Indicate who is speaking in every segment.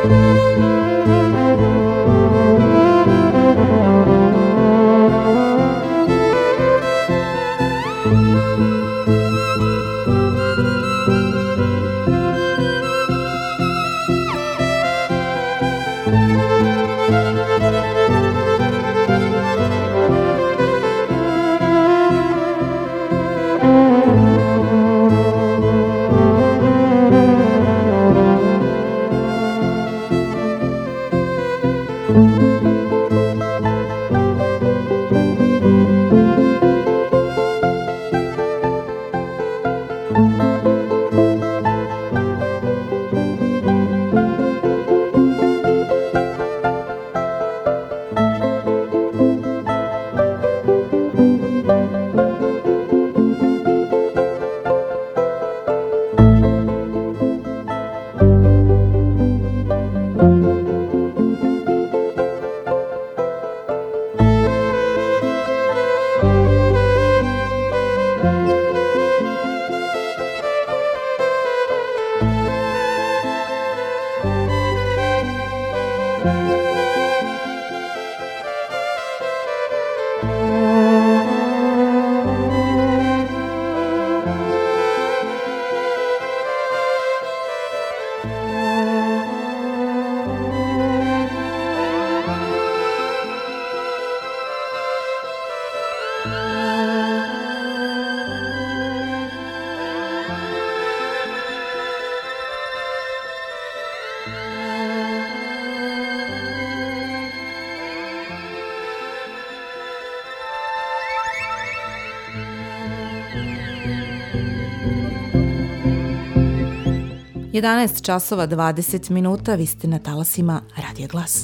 Speaker 1: 11 časova 20 minuta, vi ste na talasima Radio Glas.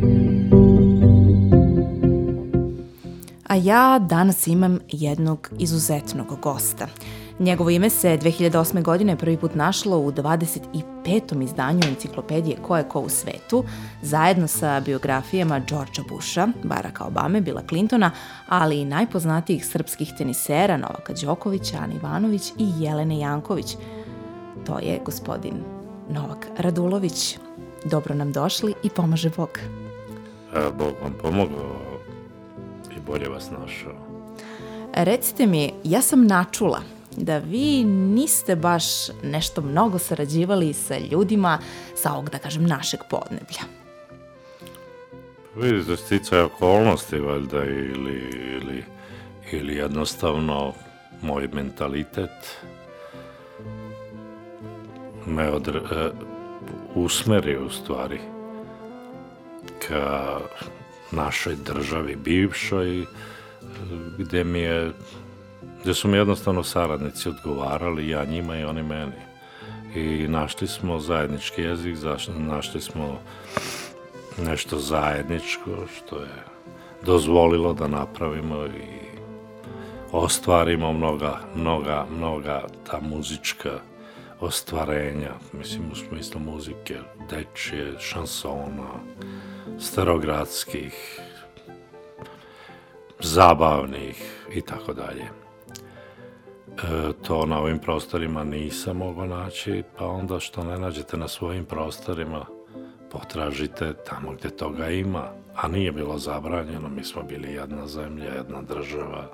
Speaker 1: A ja danas imam jednog izuzetnog gosta. Njegovo ime se 2008. godine prvi put našlo u 25. izdanju enciklopedije Ko je ko u svetu, zajedno sa biografijama Georgea Busha, Baracka Obame, Billa Clintona, ali i najpoznatijih srpskih tenisera Novaka Đokovića, Ane Ivanović i Jelene Janković. To je gospodin Novak Radulović. Dobro nam došli i pomaže Bog.
Speaker 2: Bog vam pomogao i bolje vas našao.
Speaker 1: Recite mi, ja sam načula da vi niste baš nešto mnogo sarađivali sa ljudima sa ovog, da kažem, našeg podneblja.
Speaker 2: Vidite, sticaje okolnosti, valjda, ili jednostavno moj mentalitet me usmerio u stvari ka našoj državi bivšoj, gde su mi jednostavno saradnici odgovarali, ja njima i oni meni. I našli smo zajednički jezik, našli smo nešto zajedničko što je dozvolilo da napravimo i ostvarimo mnoga ta muzička ostvarenja, mislim u smislu muzike, dečije, šansona, starogradskih, zabavnih i tako dalje. To na ovim prostorima nisam mogao naći, pa onda što ne nađete na svojim prostorima, potražite tamo gde toga ima, a nije bilo zabranjeno, mi smo bili jedna zemlja, jedna država,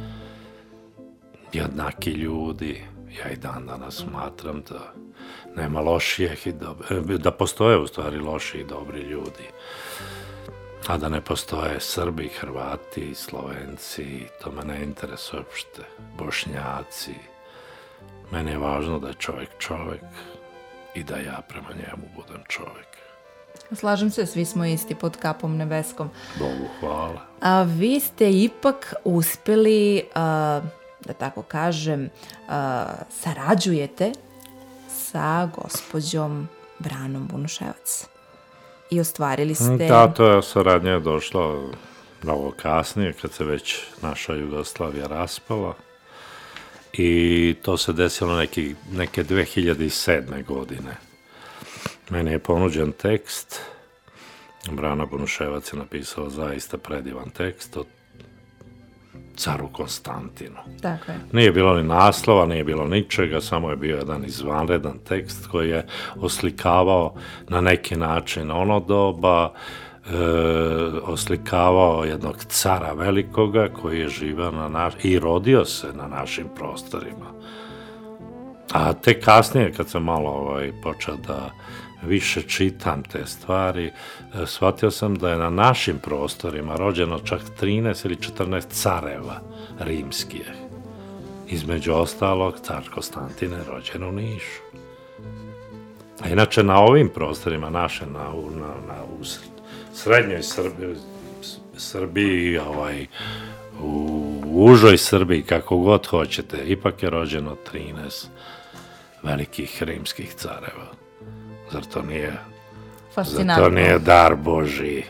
Speaker 2: jednaki ljudi. Ja i dan danas smatram da nema lošijih i da postoje u stvari loši i dobri ljudi, a da ne postoje Srbi, Hrvati, Slovenci, to me ne interesuje uopšte, Bošnjaci. Meni je važno da je čovek i da ja prema njemu budem čovek.
Speaker 1: Slažem se, svi smo isti pod kapom nebeskom.
Speaker 2: Bogu hvala.
Speaker 1: A vi ste ipak uspeli, da tako kažem, sarađujete sa gospođom Branom Bunuševac. I ostvarili ste...
Speaker 2: Da, to je saradnja došla mnogo kasnije, kad se već naša Jugoslavija raspala. I to se desilo neke 2007. godine. Meni je ponuđen tekst. Brana Bunuševac je napisala zaista predivan tekst. caru Konstantinu.
Speaker 1: Tako je.
Speaker 2: Nije bilo ni naslova, nije bilo ničega, samo je bio jedan izvanredan tekst koji je oslikavao na neki način ono doba, oslikavao jednog cara velikoga koji je živao i rodio se na našim prostorima. A tek kasnije, kad sam malo počeo da više čitam te stvari, shvatio sam da je na našim prostorima rođeno čak 13 ili 14 careva rimskih. Između ostalog, car Konstantin je rođen u Nišu. A inače na ovim prostorima naše, u srednjoj Srbiji, u užoj Srbiji, kako god hoćete, ipak je rođeno 13 velikih rimskih careva. Zar to nije dar Božiji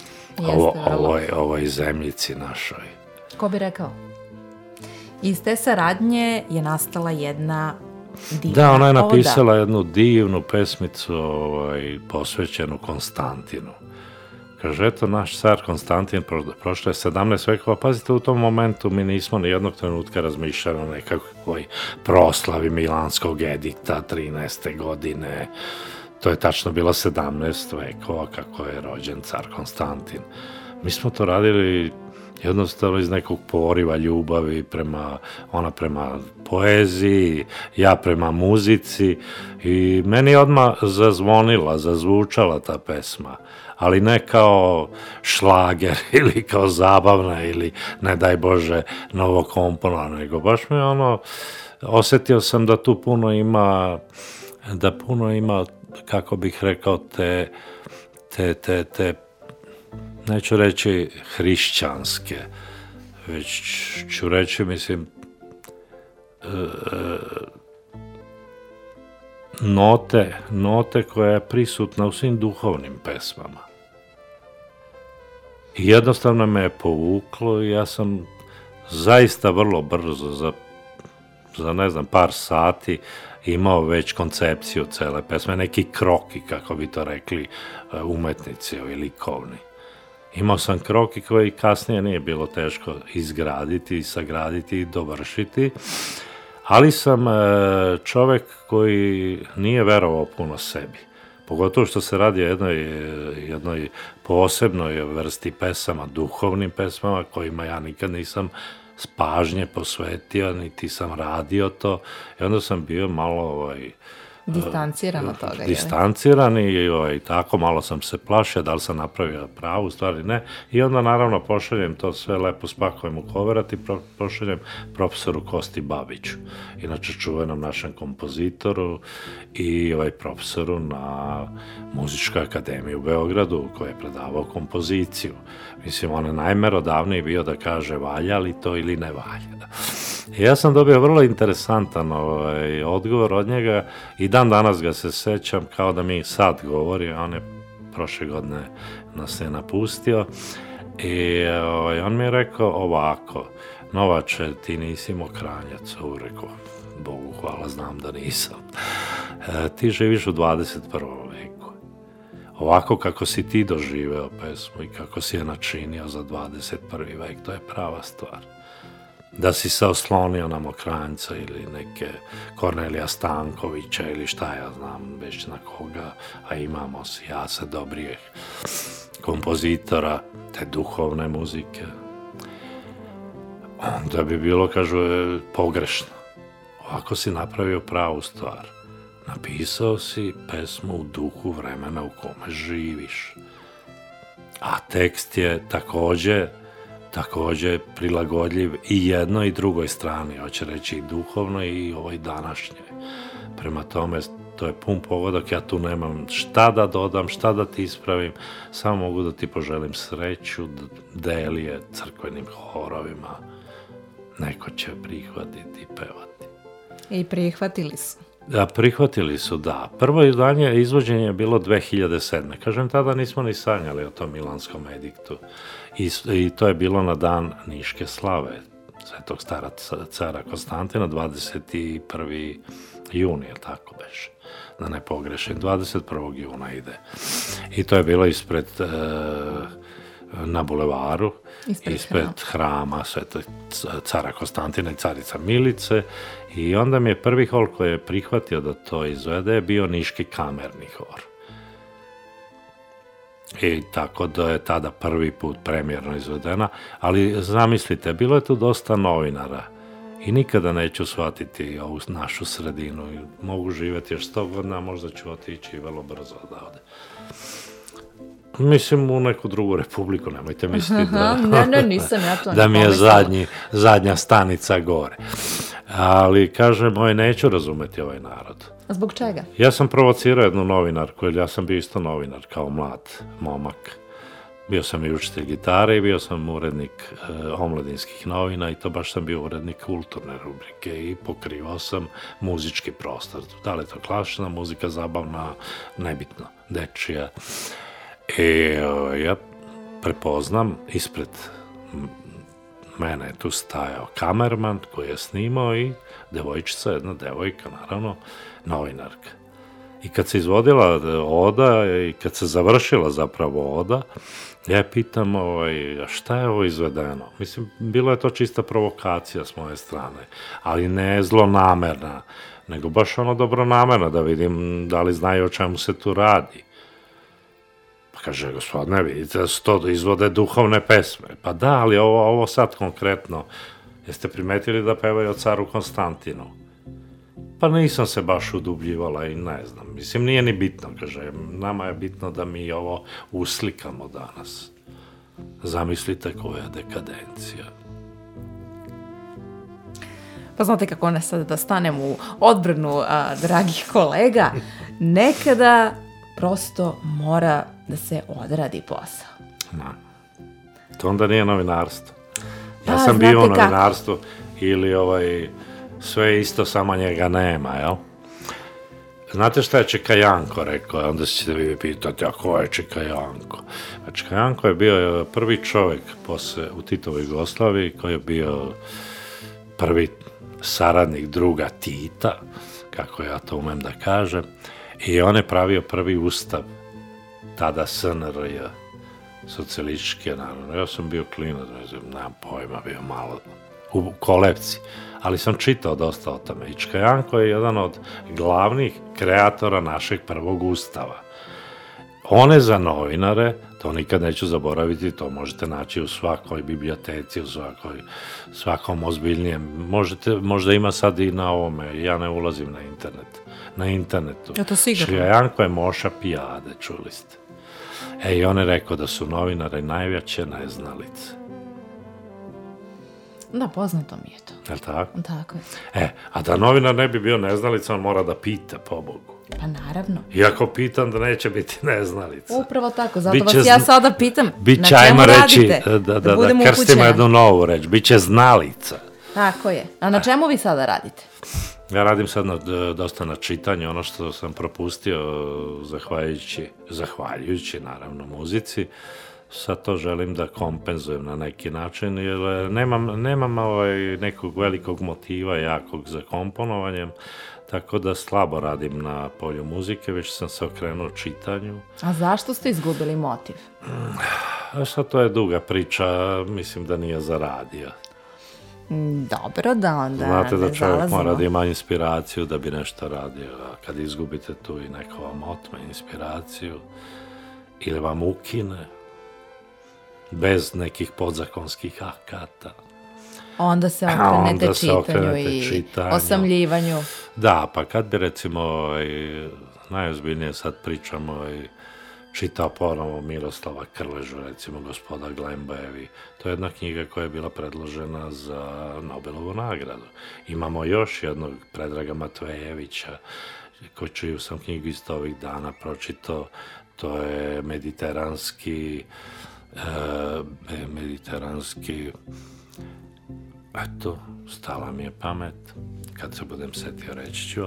Speaker 2: ovoj zemljici našoj?
Speaker 1: Ko bi rekao? Iz te saradnje je nastala jedna divna
Speaker 2: Da, ona je napisala jednu divnu pesmicu posvećenu Konstantinu. Kaže, eto, naš car Konstantin prošlo je 17 vekova. Pazite, u tom momentu mi nismo ni jednog trenutka razmišljali o nekakvoj proslavi Milanskog edikta 13. godine. To je tačno bilo 17 vekova kako je rođen car Konstantin. Mi smo to radili jednostavno iz nekog poriva ljubavi prema poeziji, ja prema muzici, i meni je odmah zazvučala ta pesma, ali ne kao šlager ili kao zabavna ili, ne daj Bože, novokomponovana, nego baš mi osjetio sam da tu puno ima, kako bih rekao, te neću reći hrišćanske, već ću reći, mislim, note koja je prisutna u svim duhovnim pesmama. I jednostavno me je povuklo i ja sam zaista vrlo brzo, za ne znam, par sati imao već koncepciju cele pesme, neki kroki, kako bi to rekli umetnici ili likovni. Imao sam kroki koji kasnije nije bilo teško izgraditi, sagraditi i dovršiti, ali sam čovek koji nije verovao puno sebi. Pogotovo što se radi o jednoj posebnoj vrsti pesama, duhovnim pesmama, kojima ja nikad nisam s pažnje posvetio, niti sam radio to. I onda sam bio malo
Speaker 1: distanciran od toga.
Speaker 2: Distanciran i tako malo sam se plašio da li sam napravio pravu stvari, ne. I onda naravno pošaljem to sve lepo, spakujem u koverat i pošaljem profesoru Kosti Babiću, inače čuvenom našem kompozitoru i profesoru na Muzičkoj akademiji u Beogradu, koji je predavao kompoziciju. Mislim, on je najmerodavniji bio da kaže valja li to ili ne valja. I ja sam dobio vrlo interesantan odgovor od njega i dan danas ga se sećam kao da mi sad govori. On je prošle godine nas je napustio i on mi je rekao ovako: Novače, ti nisi Mokranjac. Rekao, Bogu hvala, znam da nisam. Ti živiš u 21. veku. Ovako kako si ti doživeo pesmu i kako si je načinio za 21. vek, to je prava stvar. Da si se oslonio na Mokranjca ili neke Kornelija Stankovića ili šta ja znam već na koga, a imamo Jase Dobrijeh, kompozitora te duhovne muzike, onda bi bilo, kažu, pogrešno. Ovako si napravio pravu stvar. Napisao si pesmu u duhu vremena u kome živiš. A tekst je takođe prilagodljiv i jednoj i drugoj strani, hoće reći i duhovno i ovoj današnjoj. Prema tome, to je pun pogodak, ja tu nemam šta da dodam, šta da ti ispravim, samo mogu da ti poželim sreću, delije crkvenim horovima, neko će prihvatiti i pevati.
Speaker 1: I prihvatili su.
Speaker 2: Da, prihvatili su, da. Prvo izvođenje je bilo 2007. Kažem, tada nismo ni sanjali o tom Milanskom ediktu. I to je bilo na dan Niške slave, svetog cara Konstantina, 21. juni, je tako beše, da ne pogrešim, 21. juna ide. I to je bilo ispred na bulevaru,
Speaker 1: Ispred
Speaker 2: hrama Svetog cara Konstantina i carica Milice, i onda mi je prvi hol koji je prihvatio da to izvede bio Niški kamerni hor. I tako da je tada prvi put premijerno izvedena, ali zamislite, bilo je tu dosta novinara i nikada neću shvatiti ovu našu sredinu. Mogu živjeti još 100 godina, možda ću otići vrlo brzo odavde. Mislim, u neku drugu republiku, nemojte misliti
Speaker 1: nisam ja to
Speaker 2: da mi je zadnja stanica gore. Ali, kažem, neću razumeti ovaj narod.
Speaker 1: A zbog čega?
Speaker 2: Ja sam provocirao jednu novinarku, jer ja sam bio isto novinar, kao mlad momak. Bio sam i učitelj gitare i bio sam urednik omladinskih novina i to baš sam bio urednik kulturne rubrike i pokrivao sam muzički prostor. Da li je to klasična muzika, zabavna, nebitno, dečija. I ja prepoznam, ispred mene je tu stajao kamerman koji je snimao i devojčica, jedna devojka, naravno, novinarka. I kad se izvodila oda i kad se završila zapravo oda, ja je pitam, a šta je ovo izvedeno? Mislim, bilo je to čista provokacija s moje strane, ali ne zlonamerna, nego baš dobronamerna, da vidim da li znaju o čemu se tu radi. Pa kaže, gospodine, vidite da su to izvode duhovne pesme. Pa da, ali ovo sad konkretno, jeste primetili da pevaju o caru Konstantinu? Pa nisam se baš udubljivala i ne znam. Mislim, nije ni bitno, kaže, nama je bitno da mi ovo uslikamo danas. Zamislite koja dekadencija.
Speaker 1: Pa znate kako ne sad da stanem u odbranu dragih kolega, nekada prosto mora da se odradi posao.
Speaker 2: To onda nije novinarstvo. Ja sam bio u novinarstvu ili sve isto, samo njega nema, jel? Znate šta je Čika Janko rekao? Onda ćete vi pitati, a ko je Čika Janko? A Čika Janko je bio prvi čovjek u Titovoj Jugoslaviji koji je bio prvi saradnik druga Tita, kako ja to umem da kažem, i on je pravio prvi ustav, tada SNRJ, socijalistički, naravno. Ja sam bio klinac, nemam pojma, bio malo u kolevci, ali sam čitao dosta o tome. I Čika Janko je jedan od glavnih kreatora našeg prvog ustava. On je za novinare, to nikad neću zaboraviti, to možete naći u svakoj biblioteci, u svakom ozbiljnijem. Možda ima sad i na ovome, ja ne ulazim na internetu.
Speaker 1: Ja to sigurno.
Speaker 2: Čika Janko je Moša Pijade, čuli ste. I on je rekao da su novinari najveće neznalice.
Speaker 1: Da, poznato mi je to.
Speaker 2: Je li tako?
Speaker 1: Tako je.
Speaker 2: A da novinar ne bi bio neznalica, on mora da pita, pobogu.
Speaker 1: Pa naravno.
Speaker 2: Iako pitam da neće biti neznalica.
Speaker 1: Upravo tako, zato vas ja sada pitam na čemu radite,
Speaker 2: da krstimo jednu novu reč, bit će znalica.
Speaker 1: Tako je. A na čemu vi sada radite?
Speaker 2: Ja radim sad dosta na čitanju, ono što sam propustio zahvaljujući naravno muzici, sad to želim da kompenzujem na neki način, jer nemam nekog velikog motiva jakog za komponovanjem, tako da slabo radim na polju muzike, već sam se okrenuo čitanju.
Speaker 1: A zašto ste izgubili motiv?
Speaker 2: Sad to je duga priča, mislim da nije zaradio.
Speaker 1: Dobro, da onda
Speaker 2: znate da čovjek mora da ima inspiraciju da bi nešto radio, a kad izgubite tu i neko vam otme inspiraciju ili vam ukine bez nekih podzakonskih akata,
Speaker 1: onda se okrenete čitanju i osamljivanju.
Speaker 2: Da, pa kad bi recimo najozbiljnije sad pričamo i čitao ponovo Miroslava Krležu, recimo Gospoda Glembajevi. To je jedna knjiga koja je bila predložena za Nobelovu nagradu. Imamo još jednog Predraga Matvejevića, čiju sam knjigu isto ovih dana pročitao. To je mediteranski, eto, stala mi je pamet, kad se budem setio reći ću.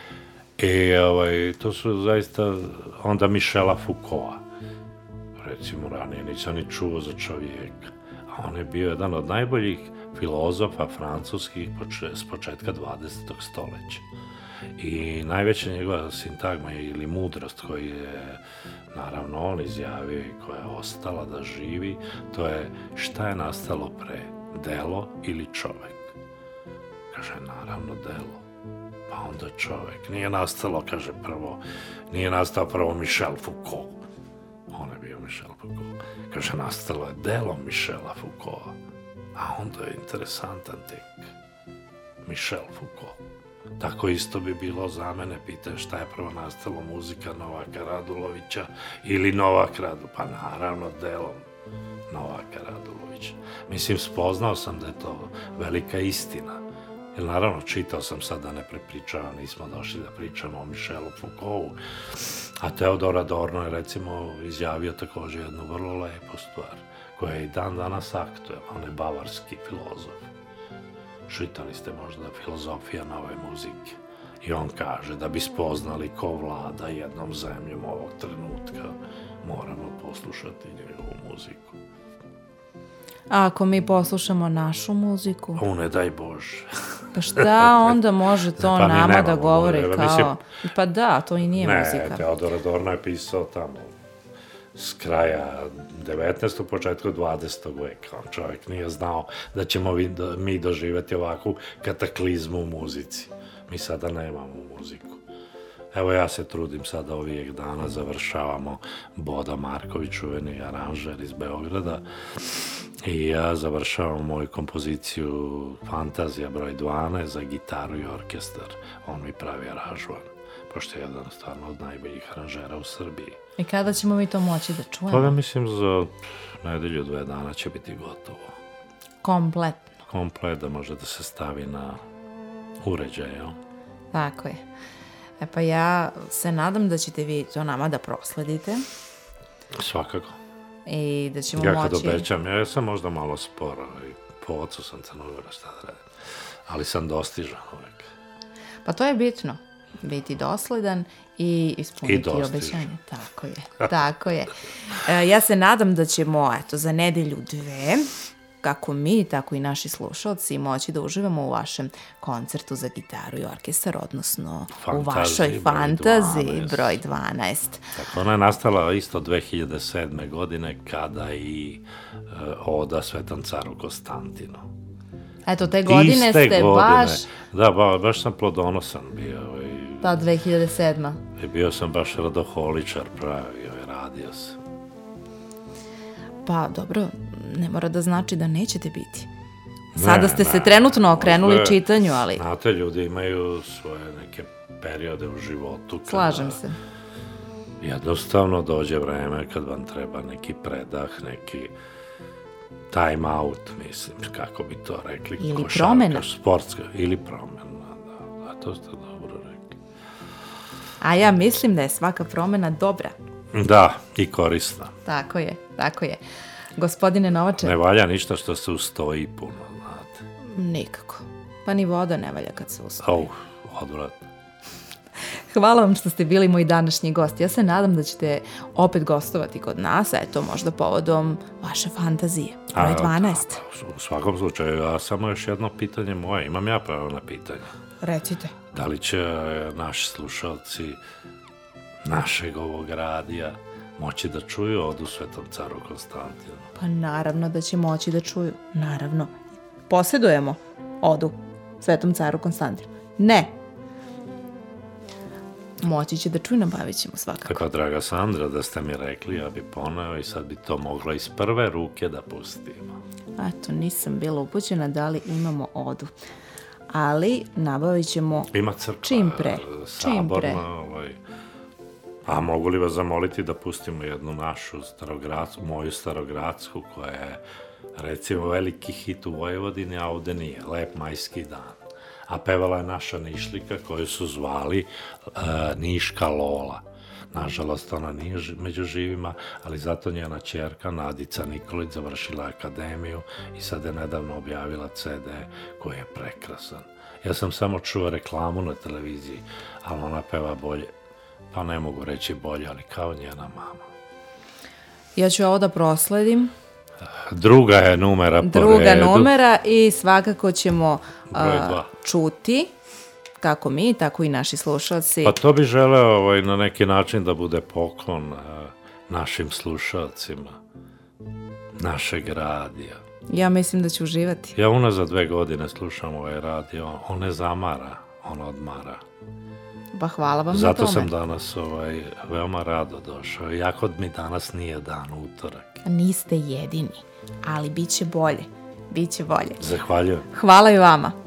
Speaker 2: I to su zaista onda Michela Foucaulta, recimo ranije nisam ni čuo za čovjeka, a on je bio jedan od najboljih filozofa francuskih s početka 20. stoljeća. I najveća njegova sintagma ili mudrost koju je naravno on izjavio i koja je ostala da živi, to je šta je nastalo pre, delo ili čovek? Kaže, naravno delo, pa onda čovek. Nije nastao prvo Michel Foucault. On je bio Michel Foucault. Kaže, nastalo je delo Michela Foucaulta. A onda je interesantan tek Michel Foucault. Tako isto bi bilo za mene, pitaš šta je prvo nastalo, muzika Novaka Radulovića ili Novak Radu, pa naravno delom Novaka Radulovića. Mislim, spoznao sam da je to velika istina. Jer naravno, čitao sam sad da ne prepričavam, nismo došli da pričamo o Michelu Foucaultu, a Teodor Adorno je recimo izjavio također jednu vrlo lepu stvar, koja je i dan danas aktuelna, on je bavarski filozof. Čitali ste možda Filozofija nove muzike. I on kaže da bi spoznali ko vlada jednom zemljom ovog trenutka, moramo poslušati njegovu muziku.
Speaker 1: A ako mi poslušamo našu muziku?
Speaker 2: Ne daj Bože.
Speaker 1: Pa šta onda može to nama da govore kao... Pa da, to i nije muzika.
Speaker 2: Ne, Teodor Adorno je pisao tamo s kraja 19. početku 20. veka. Čovjek nije znao da ćemo mi doživjeti ovakvu kataklizmu u muzici. Mi sada nemamo muziku. Evo ja se trudim sada ovih dana, završavamo Boda Marković, čuveni aranžer iz Beograda, i ja završavam moju kompoziciju Fantazija broj 12 za gitaru i orkestar. On mi pravi aranžman, pošto je jedan stvarno od najboljih aranžera u Srbiji.
Speaker 1: I kada ćemo mi to moći da čujemo?
Speaker 2: Pa ja mislim za nedelju, 2 dana će biti gotovo.
Speaker 1: Kompletno?
Speaker 2: Komplet, da može da se stavi na uređaj, jel?
Speaker 1: Tako je. Pa ja se nadam da ćete vi to nama da prosledite.
Speaker 2: Svakako.
Speaker 1: I da ćemo
Speaker 2: ja
Speaker 1: moći...
Speaker 2: kad obećam, ja sam možda malo sporo, po ocu sam Crnogora, šta da radim, ali sam dostižan uvek.
Speaker 1: Pa to je bitno, biti dosledan i ispuniti obećanje. Tako je, tako je. Ja se nadam da ćemo, za nedelju 2, kako mi, tako i naši slušalci, moći da uživamo u vašem koncertu za gitaru i orkestar, odnosno u vašoj Fantaziji broj 12.
Speaker 2: Tako, ona je nastala isto 2007. godine kada i Oda Svetom caru Konstantinu.
Speaker 1: Eto, te godine ste baš...
Speaker 2: Da, baš sam plodonosan bio.
Speaker 1: Ta 2007.
Speaker 2: I bio sam baš radoholičar pravi, radio sam.
Speaker 1: Pa dobro, ne mora da znači da nećete biti. Sada ste se trenutno okrenuli čitanju, ali...
Speaker 2: Znate, ljudi imaju svoje neke periode u životu.
Speaker 1: Slažem se.
Speaker 2: Jednostavno dođe vreme kad vam treba neki predah, neki time out, mislim, kako bi to rekli.
Speaker 1: Ili promena.
Speaker 2: Sportska, ili promena, da, to ste dobro rekli.
Speaker 1: A ja mislim da je svaka promena dobra.
Speaker 2: Da, i korisna.
Speaker 1: Tako je, tako je. Gospodine Novače...
Speaker 2: Ne valja ništa što se ustoji puno, znate.
Speaker 1: Nikako. Pa ni voda ne valja kad se ustoji.
Speaker 2: Odvratno.
Speaker 1: Hvala vam što ste bili moj današnji gost. Ja se nadam da ćete opet gostovati kod nas, eto, možda povodom vaše Fantazije. Broj 12.
Speaker 2: U svakom slučaju, a samo još jedno pitanje moje. Imam ja pravo na pitanje.
Speaker 1: Recite.
Speaker 2: Da li će naši slušalci našeg ovog radija moći da čuju Odu Svetom caru Konstantinu?
Speaker 1: Pa naravno da će moći da čuju. Naravno. Posjedujemo Odu Svetom caru Konstantinu. Ne. Moći će da čuju, nabavit ćemo svakako.
Speaker 2: Tako, draga Sandra, da ste mi rekli, ja bi poneo i sad bi to mogla iz prve ruke da pustimo.
Speaker 1: Eto, nisam bila upućena da li imamo Odu. Ali nabavit ćemo
Speaker 2: ima crkva,
Speaker 1: čim pre.
Speaker 2: Saborna, a mogu li vas zamoliti da pustimo jednu našu moju starogradsku, koja je recimo veliki hit u Vojvodini, a ovde nije, Lep majski dan. A pevala je naša Nišlika koju su zvali Niška Lola. Nažalost, ona nije među živima, ali zato njena ćerka Nadica Nikolić završila akademiju i sad je nedavno objavila CD koji je prekrasan. Ja sam samo čuo reklamu na televiziji, ali ona peva bolje, pa ne mogu reći bolje, ali kao njena mama.
Speaker 1: Ja ću ovo da prosledim.
Speaker 2: Druga je numera po redu.
Speaker 1: Druga numera i svakako ćemo čuti kako mi, tako i naši slušalci.
Speaker 2: Pa to bi želeo na neki način da bude poklon našim slušalcima, našeg radija.
Speaker 1: Ja mislim da ću uživati.
Speaker 2: Ja unazad 2 godine slušam ovaj radio, on ne zamara, on odmara.
Speaker 1: Pa hvala vam na
Speaker 2: Zato
Speaker 1: tome.
Speaker 2: sam danas veoma rado došao, iako mi danas nije dan, utorak.
Speaker 1: Niste jedini, ali bit će bolje. Biće bolje.
Speaker 2: Zahvaljujem.
Speaker 1: Hvala i vama.